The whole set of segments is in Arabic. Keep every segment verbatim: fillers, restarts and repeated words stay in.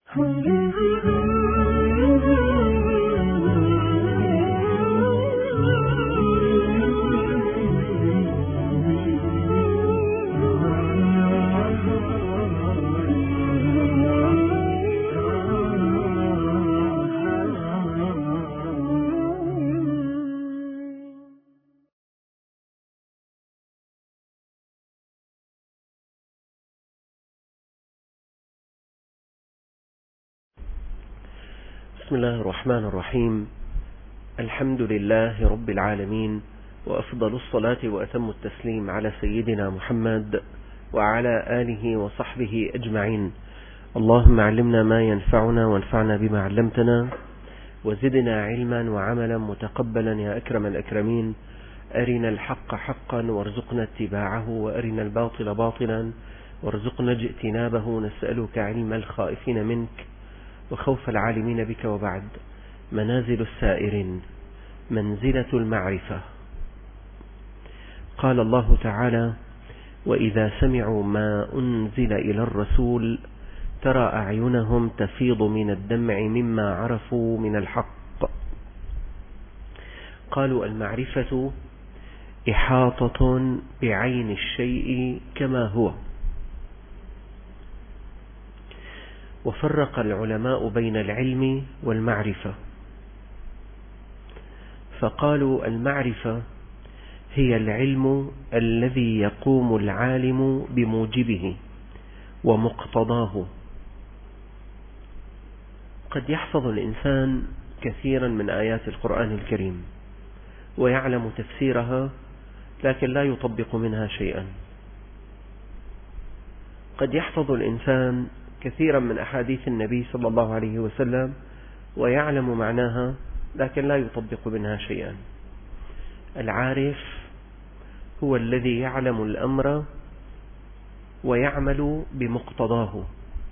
بسم الله الرحمن الرحيم. الحمد لله رب العالمين، وأفضل الصلاة وأتم التسليم على سيدنا محمد وعلى آله وصحبه أجمعين. اللهم علمنا ما ينفعنا وانفعنا بما علمتنا، وزدنا علما وعملا متقبلا يا أكرم الأكرمين. أرنا الحق حقا وارزقنا اتباعه، وأرنا الباطل باطلا وارزقنا اجتنابه. نسألك علم الخائفين منك وخوف العالمين بك. وبعد. منازل السائرين، منزلة المعرفة. قال الله تعالى: وإذا سمعوا ما أنزل إلى الرسول ترى أعينهم تفيض من الدمع مما عرفوا من الحق. قالوا: المعرفة إحاطة بعين الشيء كما هو. وفرق العلماء بين العلم والمعرفة، فقالوا: المعرفة هي العلم الذي يقوم العالم بموجبه ومقتضاه. قد يحفظ الإنسان كثيرا من آيات القرآن الكريم ويعلم تفسيرها، لكن لا يطبق منها شيئا. قد يحفظ الإنسان كثيرا من أحاديث النبي صلى الله عليه وسلم ويعلم معناها، لكن لا يطبق منها شيئا. العارف هو الذي يعلم الأمر ويعمل بمقتضاه.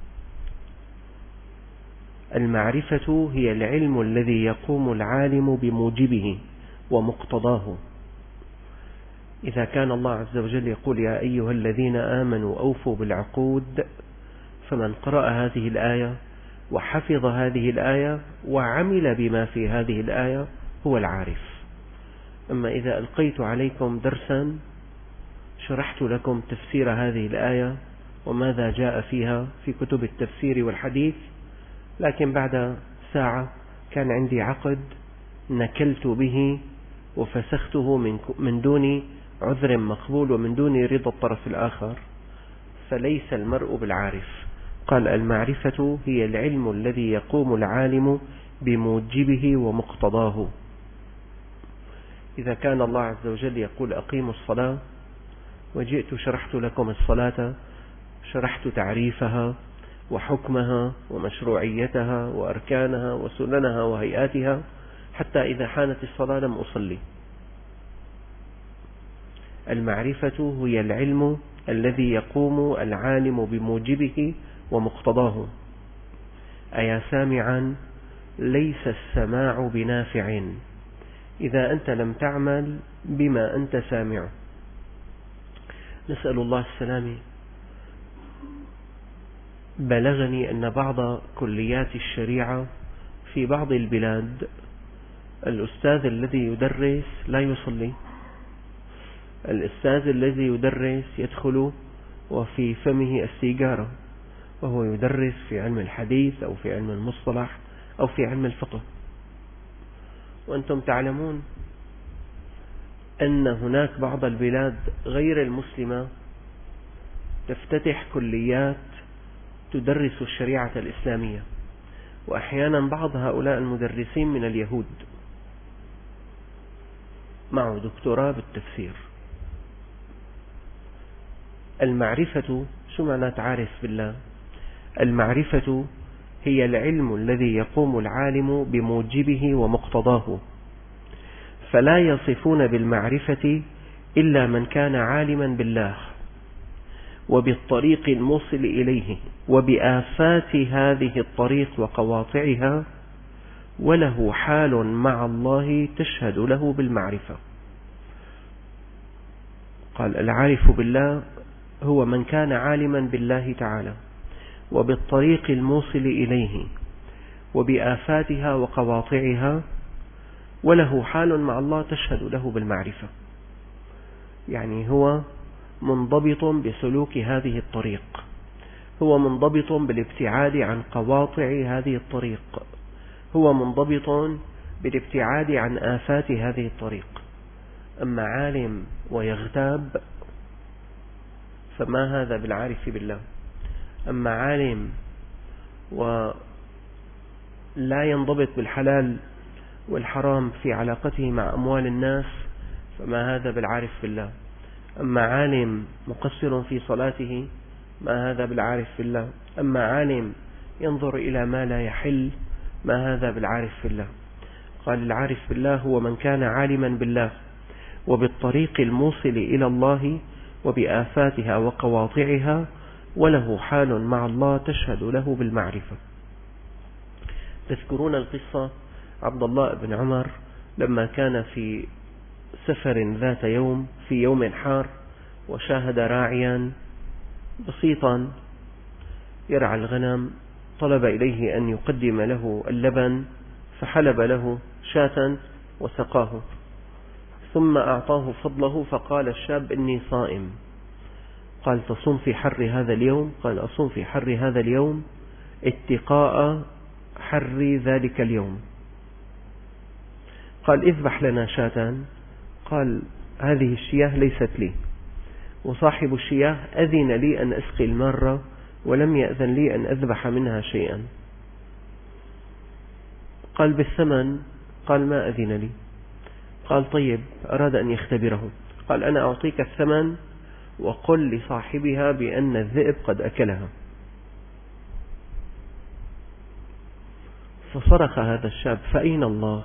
المعرفة هي العلم الذي يقوم العالم بموجبه ومقتضاه. إذا كان الله عز وجل يقول: يا أيها الذين آمنوا أوفوا بالعقود، فمن قرأ هذه الآية وحفظ هذه الآية وعمل بما في هذه الآية هو العارف. أما إذا ألقيت عليكم درسا شرحت لكم تفسير هذه الآية وماذا جاء فيها في كتب التفسير والحديث، لكن بعد ساعة كان عندي عقد نكلت به وفسخته من دون عذر مقبول ومن دون رضا الطرف الآخر، فليس المرء بالعارف. قال: المعرفة هي العلم الذي يقوم العالم بموجبه ومقتضاه. إذا كان الله عز وجل يقول: أقيموا الصلاة، وجئت شرحت لكم الصلاة، شرحت تعريفها وحكمها ومشروعيتها وأركانها وسننها وهيئاتها، حتى إذا حانت الصلاة لم أصلي. المعرفة هي العلم الذي يقوم العالم بموجبه ومقتضاه. أيا سامعا، ليس السماع بنافع إذا أنت لم تعمل بما أنت سامع. نسأل الله السلامة. بلغني أن بعض كليات الشريعة في بعض البلاد الأستاذ الذي يدرس لا يصلي. الأستاذ الذي يدرس يدخل وفي فمه السيجارة، وهو يدرس في علم الحديث أو في علم المصطلح أو في علم الفقه. وأنتم تعلمون أن هناك بعض البلاد غير المسلمة تفتتح كليات تدرس الشريعة الإسلامية، وأحيانا بعض هؤلاء المدرسين من اليهود معه دكتوراه بالتفسير. المعرفة شو معنى تعرف بالله؟ المعرفة هي العلم الذي يقوم العالم بموجبه ومقتضاه، فلا يصفون بالمعرفة إلا من كان عالما بالله وبالطريق الموصل إليه وبآفات هذه الطريق وقواطعها، وله حال مع الله تشهد له بالمعرفة. قال: العارف بالله هو من كان عالما بالله تعالى وبالطريق الموصل إليه وبآفاتها وقواطعها، وله حال مع الله تشهد له بالمعرفة. يعني هو منضبط بسلوك هذه الطريق، هو منضبط بالابتعاد عن قواطع هذه الطريق، هو منضبط بالابتعاد عن آفات هذه الطريق. أما عالم ويغتاب فما هذا بالعارف بالله. أما عالم ولا ينضبط بالحلال والحرام في علاقته مع أموال الناس فما هذا بالعارف بالله. أما عالم مقصر في صلاته ما هذا بالعارف بالله. أما عالم ينظر إلى ما لا يحل ما هذا بالعارف بالله. قال العارف بالله هو من كان عالما بالله وبالطريق الموصل إلى الله وبآفاتها وقواطعها، وله حال مع الله تشهد له بالمعرفة. تذكرون القصة عبد الله بن عمر لما كان في سفر ذات يوم في يوم حار، وشاهد راعيا بسيطا يرعى الغنم، طلب إليه أن يقدم له اللبن، فحلب له شاة وسقاه، ثم أعطاه فضله، فقال الشاب إني صائم. قال تصوم في حر هذا اليوم؟ قال أصوم في حر هذا اليوم اتقاء حر ذلك اليوم. قال اذبح لنا شاة. قال هذه الشياه ليست لي، وصاحب الشياه أذن لي أن أسقي المارة ولم يأذن لي أن أذبح منها شيئا. قال بالثمن؟ قال ما أذن لي. قال طيب، أراد أن يختبره. قال أنا أعطيك الثمن وقل لصاحبها بأن الذئب قد أكلها. فصرخ هذا الشاب فأين الله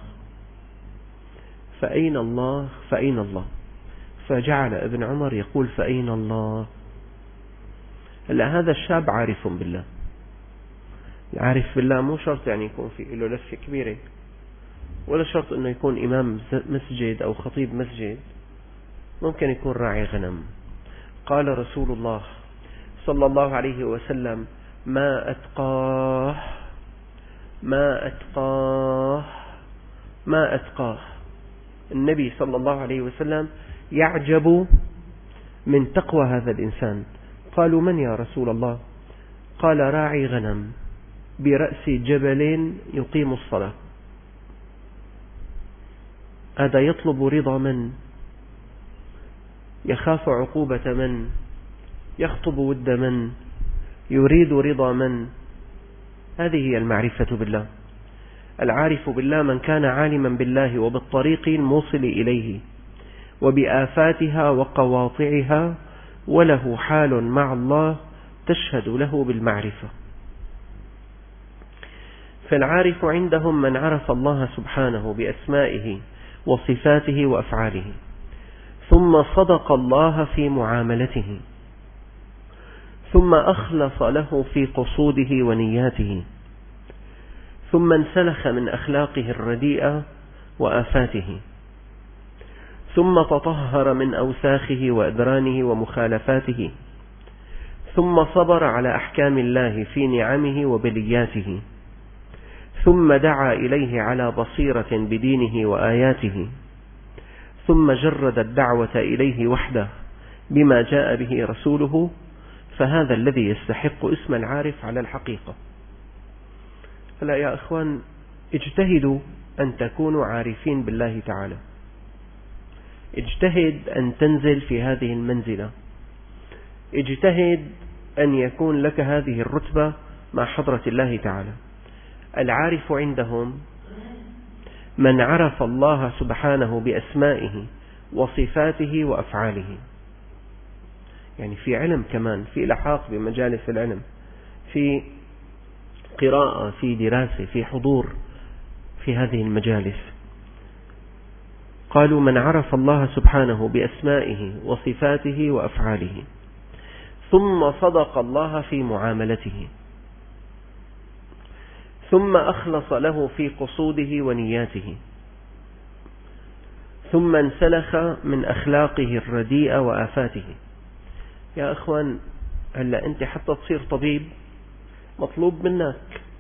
فأين الله فأين الله. فجعل ابن عمر يقول فأين الله. هلا هذا الشاب عارف بالله. العارف بالله مو شرط يعني يكون في له لفة كبيرة، ولا شرط أنه يكون إمام مسجد أو خطيب مسجد، ممكن يكون راعي غنم. قال رسول الله صلى الله عليه وسلم ما أتقاه ما أتقاه ما أتقاه. النبي صلى الله عليه وسلم يعجب من تقوى هذا الإنسان. قالوا من يا رسول الله؟ قال راعي غنم برأس جبل يقيم الصلاة. هذا يطلب رضا من؟ يخاف عقوبة من؟ يخطب ود من؟ يريد رضا من؟ هذه هي المعرفة بالله. العارف بالله من كان عالما بالله وبالطريق الموصل إليه وبآفاتها وقواطعها، وله حال مع الله تشهد له بالمعرفة. فالعارف عندهم من عرف الله سبحانه بأسمائه وصفاته وأفعاله، ثم صدق الله في معاملته، ثم أخلص له في قصوده ونياته، ثم انسلخ من أخلاقه الرديئة وآفاته، ثم تطهر من أوساخه وأدرانه ومخالفاته، ثم صبر على أحكام الله في نعمه وبلياته، ثم دعا إليه على بصيرة بدينه وآياته، ثم جرد الدعوة إليه وحده بما جاء به رسوله، فهذا الذي يستحق اسم العارف على الحقيقة. فلا يا أخوان، اجتهدوا أن تكونوا عارفين بالله تعالى. اجتهد أن تنزل في هذه المنزلة. اجتهد أن يكون لك هذه الرتبة مع حضرة الله تعالى. العارف عندهم من عرف الله سبحانه بأسمائه وصفاته وأفعاله. يعني في علم كمان، في لحاق بمجالس العلم، في قراءة، في دراسة، في حضور في هذه المجالس. قالوا من عرف الله سبحانه بأسمائه وصفاته وأفعاله، ثم صدق الله في معاملته، ثم أخلص له في قصوده ونياته، ثم انسلخ من أخلاقه الرديئة وآفاته. يا أخوان، هلا أنت حتى تصير طبيب مطلوب منك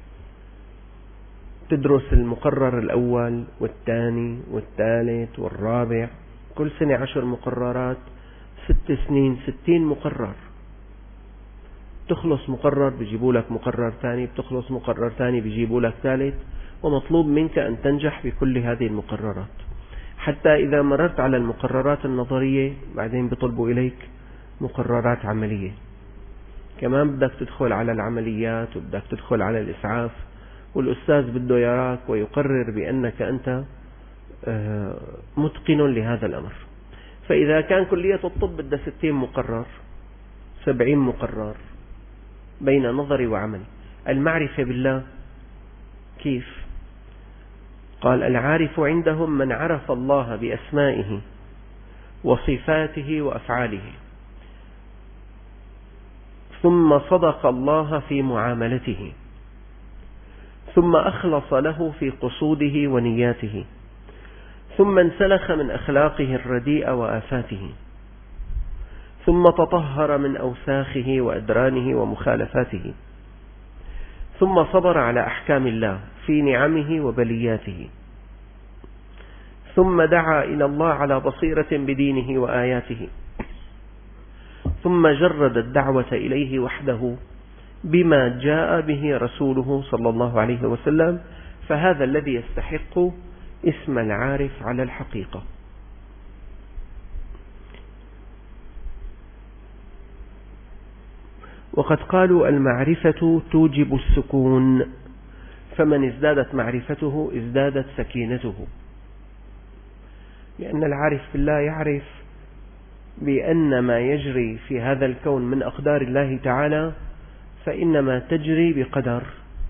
تدرس المقرر الأول والثاني والثالث والرابع، كل سنة عشر مقررات، ست سنين ستين مقرر. تخلص مقرر بيجيبوا لك مقرر ثاني، بتخلص مقرر ثاني بيجيبوا لك ثالث، ومطلوب منك أن تنجح بكل هذه المقررات. حتى إذا مررت على المقررات النظرية بعدين بيطلبوا إليك مقررات عملية، كمان بدك تدخل على العمليات وبدك تدخل على الإسعاف، والأستاذ بده يراك ويقرر بأنك أنت متقن لهذا الأمر. فإذا كان كلية الطب بدها ستين مقرر، سبعين مقرر بين نظري وعملي. المعرفة بالله كيف؟ قال: العارف عندهم من عرف الله بأسمائه وصفاته وأفعاله، ثم صدق الله في معاملته، ثم أخلص له في قصوده ونياته، ثم انسلخ من أخلاقه الرديئة وآفاته، ثم تطهر من أوساخه وأدرانه ومخالفاته، ثم صبر على أحكام الله في نعمه وبلياته، ثم دعا إلى الله على بصيرة بدينه وآياته، ثم جرد الدعوة إليه وحده بما جاء به رسوله صلى الله عليه وسلم، فهذا الذي يستحق اسم العارف على الحقيقة. وقد قالوا: المعرفة توجب السكون، فمن ازدادت معرفته ازدادت سكينته. لأن العارف بالله يعرف بأن ما يجري في هذا الكون من أقدار الله تعالى فإنما تجري بقدر،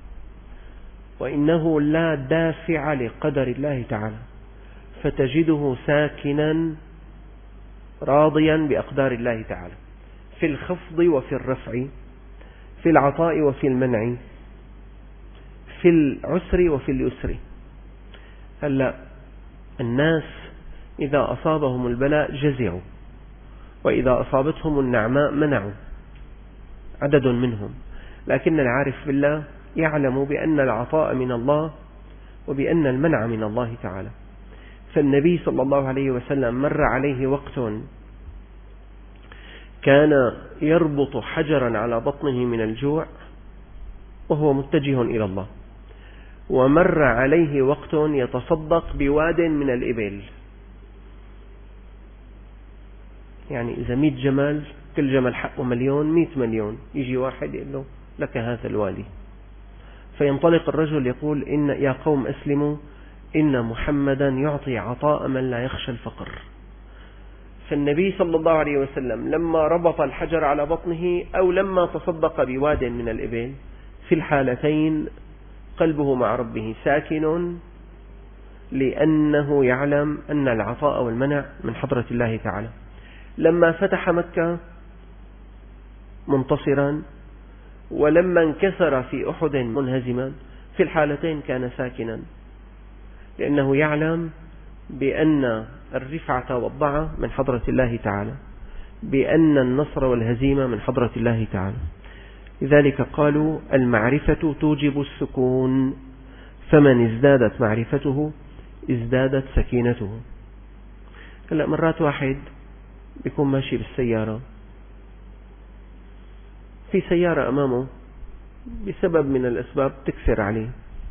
وإنه لا دافع لقدر الله تعالى، فتجده ساكنا راضيا بأقدار الله تعالى في الخفض وفي الرفع، في العطاء وفي المنع، في العسر وفي اليسر. هلا الناس إذا أصابهم البلاء جزعوا، وإذا أصابتهم النعماء منعوا، عدد منهم. لكن العارف بالله يعلم بأن العطاء من الله وبأن المنع من الله تعالى. فالنبي صلى الله عليه وسلم مر عليه وقت كان يربط حجرا على بطنه من الجوع وهو متجه إلى الله، ومر عليه وقت يتصدق بواد من الإبل. يعني إذا مئة جمل، كل جمل حقه مليون، مئة مليون، يجي واحد يقول له: لك هذا الوادي. فينطلق الرجل يقول: إن يا قوم أسلموا، إن محمدا يعطي عطاء من لا يخشى الفقر. فالنبي صلى الله عليه وسلم لما ربط الحجر على بطنه أو لما تصدق بواد من الإبل، في الحالتين قلبه مع ربه ساكن، لأنه يعلم أن العطاء والمنع من حضرة الله تعالى. لما فتح مكة منتصرا، ولما انكسر في أحد منهزما، في الحالتين كان ساكنا، لأنه يعلم بأن الرفعة والضعة من حضرة الله تعالى، بأن النصر والهزيمة من حضرة الله تعالى. لذلك قالوا: المعرفة توجب السكون، فمن ازدادت معرفته ازدادت سكينته. هلأ مرات واحد بيكون ماشي بالسيارة، في سيارة أمامه بسبب من الأسباب تكسر عليه،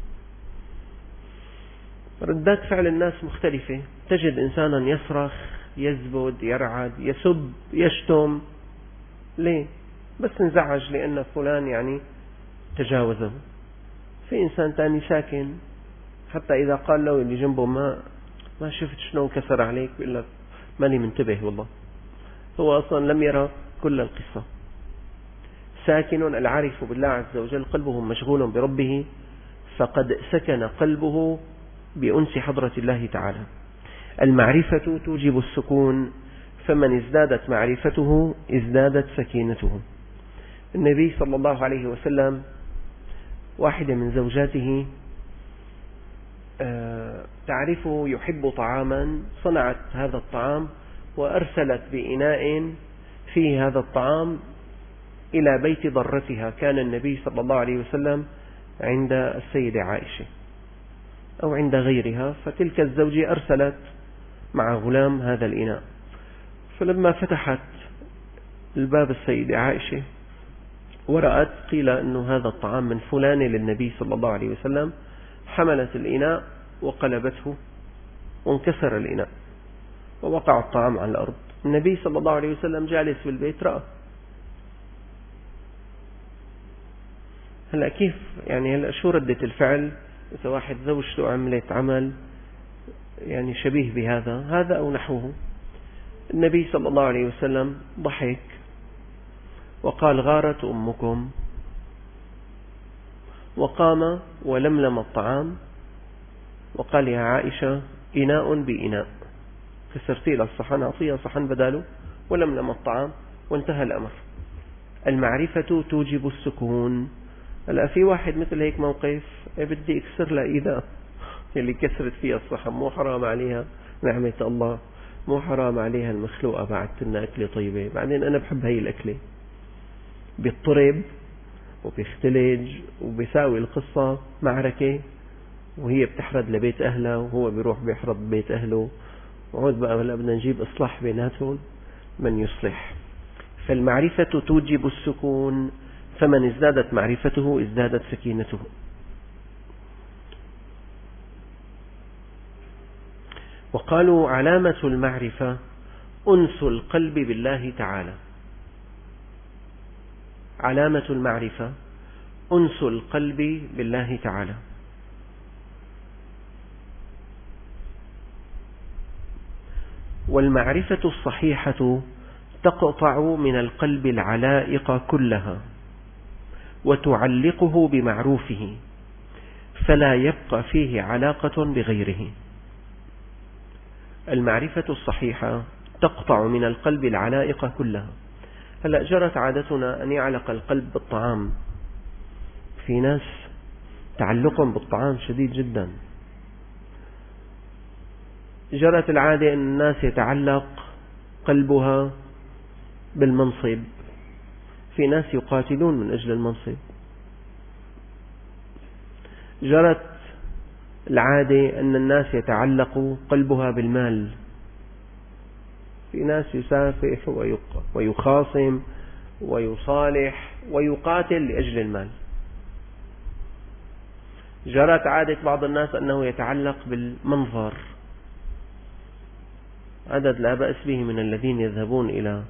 ردات فعل الناس مختلفة. تجد إنسانا يصرخ، يزبد، يرعد، يسب، يشتم. ليه؟ بس انزعج لأن فلان يعني تجاوزه. في إنسان تاني ساكن، حتى إذا قال له اللي جنبه: ما ما شفت شلون كسر عليك، بيقول لك: ماني منتبه والله. هو أصلا لم يرى كل القصة. ساكن العارف بالله عز وجل قلبه مشغول بربه، فقد سكن قلبه بأنس حضرة الله تعالى. المعرفة توجب السكون، فمن ازدادت معرفته ازدادت سكينته. النبي صلى الله عليه وسلم واحدة من زوجاته تعرفه يحب طعاما، صنعت هذا الطعام وأرسلت بإناء فيه هذا الطعام إلى بيت ضرتها. كان النبي صلى الله عليه وسلم عند السيدة عائشة أو عند غيرها، فتلك الزوجة أرسلت مع غلام هذا الإناء، فلما فتحت الباب السيدة عائشة ورأت قيل أن هذا الطعام من فلان للنبي صلى الله عليه وسلم، حملت الإناء وقلبته وانكسر الإناء ووقع الطعام على الأرض. النبي صلى الله عليه وسلم جالس بالبيت رأى. هلأ كيف يعني هلأ شو ردة الفعل إذا واحد زوجته عملت عمل يعني شبيه بهذا هذا أو نحوه؟ النبي صلى الله عليه وسلم ضحك وقال غارت أمكم، وقام ولملم الطعام وقال يا عائشة إناء بإناء، كسرتي له الصحن أعطيها صحن بداله، ولملم الطعام وانتهى الأمر. المعرفة توجب السكون. هلا في واحد مثل هيك موقف بدي اكسر لها ايدها اللي كسرت فيها الصحن، مو حرام عليها نعمة الله، مو حرام عليها المخلوقة بعدت لنا أكلة طيبة، بعدين أنا بحب هاي الأكلة، بيضطرب وبيختلج وبيساوي القصة معركة، وهي بتحرد لبيت أهلها وهو بيروح بيحرد بيت أهله، وعود بقى هلا بدنا نجيب إصلاح بيناتهم، من يصلح. فالمعرفة توجب السكون، فمن ازدادت معرفته ازدادت سكينته. وقالوا علامة المعرفة أنس القلب بالله تعالى. علامة المعرفة أنس القلب بالله تعالى. والمعرفة الصحيحة تقطع من القلب العلائق كلها وتعلقه بمعروفه، فلا يبقى فيه علاقة بغيره. المعرفة الصحيحة تقطع من القلب العلائق كلها. هلأ جرت عادتنا أن يعلق القلب بالطعام، في ناس تعلقهم بالطعام شديد جدا. جرت العادة أن الناس يتعلق قلبها بالمنصب، في ناس يقاتلون من أجل المنصب. جرت العادة أن الناس يتعلق قلبها بالمال، في ناس يسافح ويخاصم ويصالح ويقاتل لأجل المال. جرت عادة بعض الناس أنه يتعلق بالمنظر، عدد لا بأس به من الذين يذهبون إلى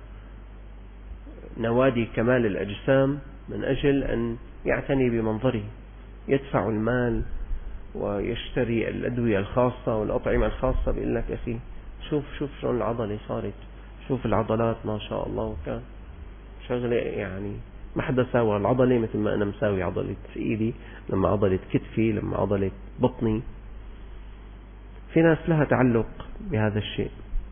نوادي كمال الأجسام من أجل أن يعتني بمنظره، يدفع المال ويشتري الأدوية الخاصة والأطعمة الخاصة، بيقول لك أخي شوف شوف شلون العضلة صارت، شوف العضلات ما شاء الله، وكان شغلة يعني ما حدا ساوى العضلة مثل ما أنا مساوي عضلة إيدي، لما عضلة كتفي، لما عضلة بطني. في ناس لها تعلق بهذا الشيء.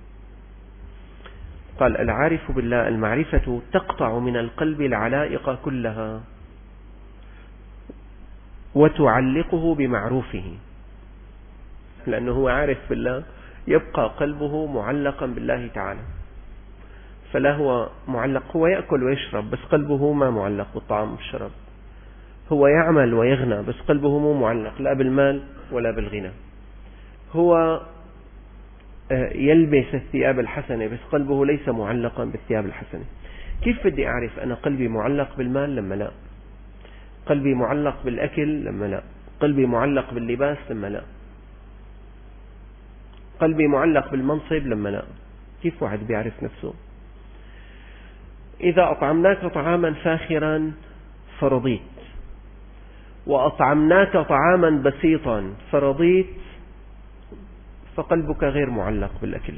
قال العارف بالله المعرفة تقطع من القلب العلائق كلها وتعلقه بمعروفه، لأنه هو عارف بالله يبقى قلبه معلقا بالله تعالى، فلا هو معلق، هو يأكل ويشرب بس قلبه ما معلق بالطعام والشراب، هو يعمل ويغنى بس قلبه مو معلق لا بالمال ولا بالغنى، هو يلبس الثياب الحسنة بس قلبه ليس معلقا بالثياب الحسنة. كيف بدي أعرف أنا قلبي معلق بالمال لما لا، قلبي معلق بالأكل لما لا، قلبي معلق باللباس لما لا، قلبي معلق بالمنصب لما لا؟ كيف واحد بيعرف نفسه؟ إذا أطعمناك طعاما فاخرا فرضيت، وأطعمناك طعاما بسيطا فرضيت، فقلبك غير معلق بالأكل.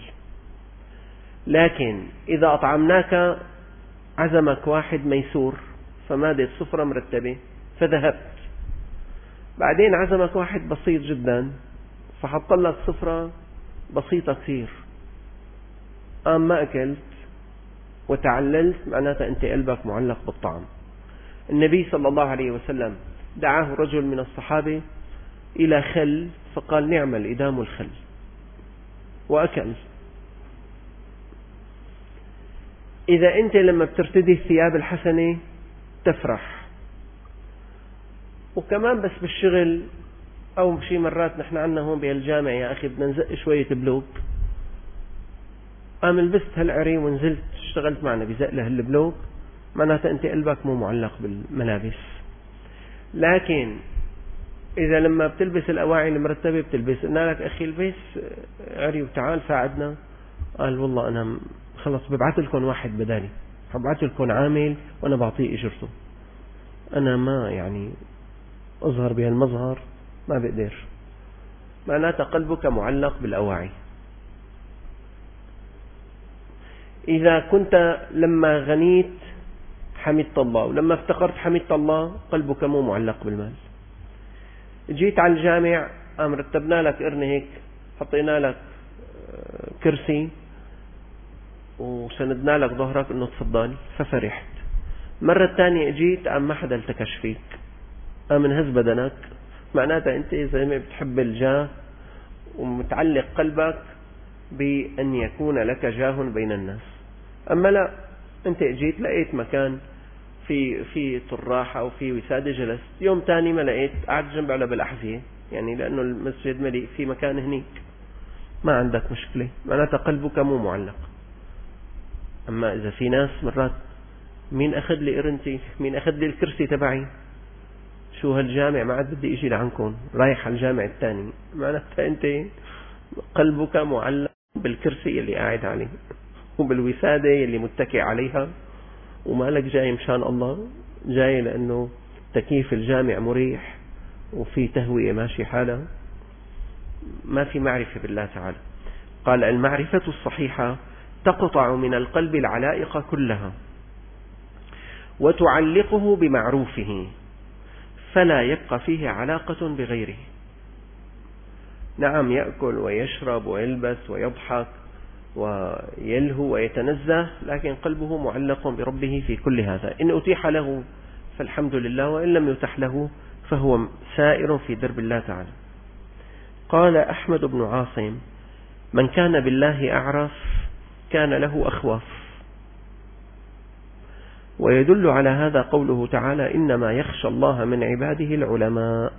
لكن إذا أطعمناك عزمك واحد ميسور فمادت سفرة مرتبة فذهبت، بعدين عزمك واحد بسيط جدا فحط لك سفرة بسيطة كثير، قام ما أكلت وتعللت، معناتها أنت قلبك معلق بالطعام. النبي صلى الله عليه وسلم دعاه رجل من الصحابة إلى خل فقال نعم الإدام الخل، وأكل. إذا أنت لما بترتدي الثياب الحسنة تفرح. وكمان بس بالشغل أو شي مرات نحن عنا هون بهالجامع يا أخي بدنا نزق شوية بلوك، قام لبست هالعري ونزلت اشتغلت معنا بزق له البلوك، معناتها أنت قلبك مو معلق بالملابس. لكن إذا لما بتلبس الأواعي المرتبة بتلبس، قلنا لك أخي البس عري وتعال ساعدنا، قال والله أنا خلص ببعث لكم واحد بدالي، ببعث لكم عامل وأنا بعطيه إجرته، أنا ما يعني أظهر بهالمظهر ما بقدر. معناتها قلبك معلق بالأواعي. إذا كنت لما غنيت حمدت الله، ولما افتقرت حمدت الله، قلبك مو معلق بالمال. جيت على الجامع قام رتبنا لك قرن هيك، حطينا لك كرسي وسندنا لك ظهرك انه تفضل ففرحت. مرة ثانية جيت قام ما حدا التكش فيك، قام انهز بدنك، معناتها انت زي ما بتحب الجاه ومتعلق قلبك بأن يكون لك جاه بين الناس. أما لا، أنت جيت لقيت مكان في في طراحة أو في وسادة جلست، يوم تاني ما لقيت قعدت جنب على بالأحذية، يعني لأنه المسجد مليء في مكان هنيك، ما عندك مشكلة، معناتها قلبك مو معلق. أما إذا في ناس مرات مين أخذ لي قرنتي، مين أخذ لي الكرسي تبعي، شو هالجامع ما عاد بدي إجي لعنكم، رايح على الجامع الثاني، معناتها أنت قلبك معلق بالكرسي اللي قاعد عليه وبالوسادة اللي متكئ عليها، ومالك جاي مشان الله، جاي لأنه تكييف الجامع مريح وفي تهوية ماشي حالها، ما في معرفة بالله تعالى. قال المعرفة الصحيحة تقطع من القلب العلائق كلها وتعلقه بمعروفه فلا يبقى فيه علاقة بغيره. نعم يأكل ويشرب ويلبس ويضحك ويلهو ويتنزه، لكن قلبه معلق بربه في كل هذا. إن أتيح له فالحمد لله، وإن لم يتح له فهو سائر في درب الله تعالى. قال أحمد بن عاصم من كان بالله أعرف كان له أخوف. ويدل على هذا قوله تعالى إنما يخشى الله من عباده العلماء.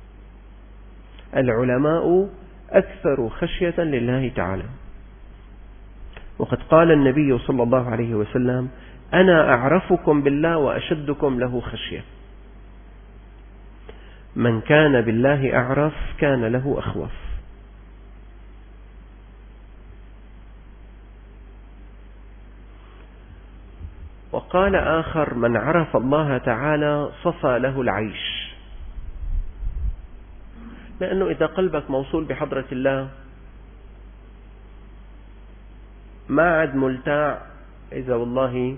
العلماء أكثر خشية لله تعالى. وقد قال النبي صلى الله عليه وسلم أنا أعرفكم بالله وأشدكم له خشية. من كان بالله أعرف كان له أخوف. وقال آخر من عرف الله تعالى صفى له العيش. لأنه إذا قلبك موصول بحضرة الله ما عاد ملتاع إذا والله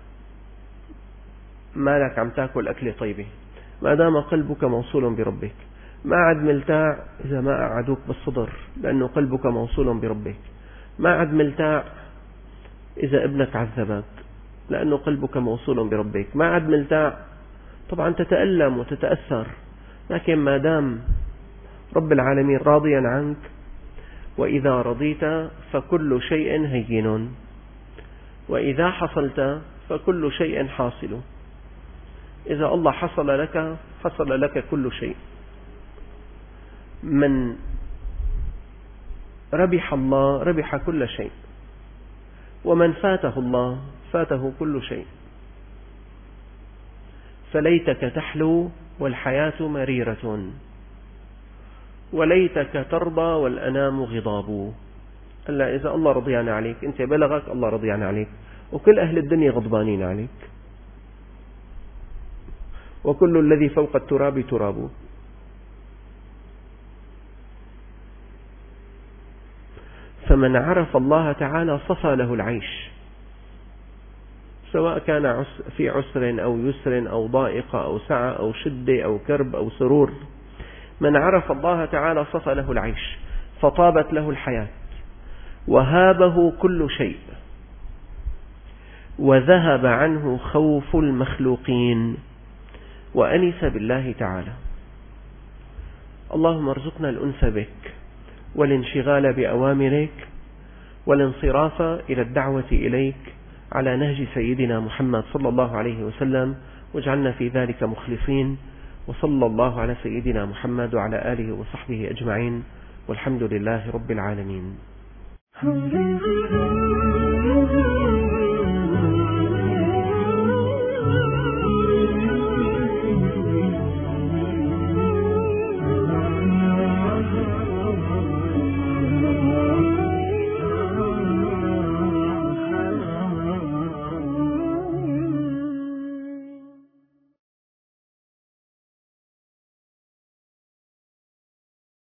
مالك عم تاكل أكلة طيبة، ما دام قلبك موصول بربك. ما عاد ملتاع إذا ما قعدوك بالصدر لأنه قلبك موصول بربك. ما عاد ملتاع إذا ابنك عذبك لأنه قلبك موصول بربك. ما عاد ملتاع، طبعا تتألم وتتأثر، لكن ما دام رب العالمين راضيا عنك، وإذا رضيت فكل شيء هين، وإذا حصلت فكل شيء حاصل. إذا الله حصل لك حصل لك كل شيء. من ربح الله ربح كل شيء، ومن فاته الله فاته كل شيء. فليتك تحلو والحياة مريرة، وليتك ترضى والأنام غضاب. ألا إذا الله رضيان عليك، أنت بلغك الله رضيان عليك، وكل أهل الدنيا غضبانين عليك، وكل الذي فوق التراب تراب. فمن عرف الله تعالى صفى له العيش، سواء كان في عسر أو يسر أو ضائقة أو سعة أو شدة أو كرب أو سرور. من عرف الله تعالى صفى له العيش، فطابت له الحياة، وهابه كل شيء، وذهب عنه خوف المخلوقين، وأنس بالله تعالى. اللهم ارزقنا الأنس بك والانشغال بأوامرك والانصراف إلى الدعوة إليك على نهج سيدنا محمد صلى الله عليه وسلم، واجعلنا في ذلك مخلصين. وصلى الله على سيدنا محمد وعلى آله وصحبه أجمعين، والحمد لله رب العالمين.